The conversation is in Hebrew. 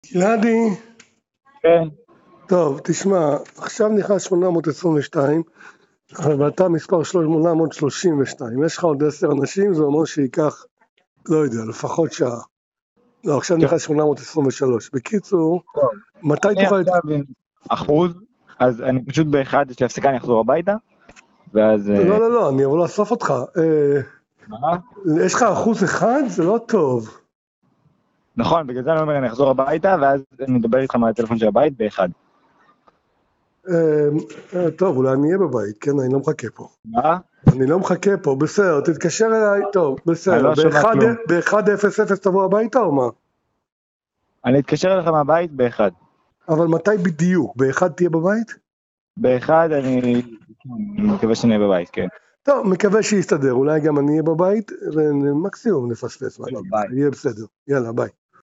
גלעדי, כן, טוב, תשמע, עכשיו נכנס 822, ואתה מספר 832, יש לך עוד 10 אנשים, זה אומר שייקח, לא יודע, לפחות שעה. לא, עכשיו נכנס 823. בקיצור, טוב. מתי אני תוכל... עכשיו עם אחוז, אז אני פשוט באחד, יש לי הפסקה, אני אחזור הביתה, ואז... לא, אני אבוא לאסוף אותך. מה? יש לך 1%? זה לא טוב. נכון, בגלל זה אני אומר, אני אחזור הביתה, ואז אני מדבר איתך מהטלפון של הבית באחד. טוב, אולי אני אהיה בבית, כן, אני לא מחכה פה. מה? אני לא מחכה פה, בסדר, תתקשר אליי, טוב, אני בסדר. לא שומע כלום. ב-1:00 תבוא הביתה או מה? אני אתקשר אליך מהבית באחד. אבל מתי בדיוק? ב-1 תהיה בבית? באחד אני מקווה שאני אהיה בבית, כן. טוב, מקווה שיסתדר, אולי גם אני אהיה בבית, ומקסימום נפספס, מה אני אגיד לך, יהיה בסדר, יאללה, ביי.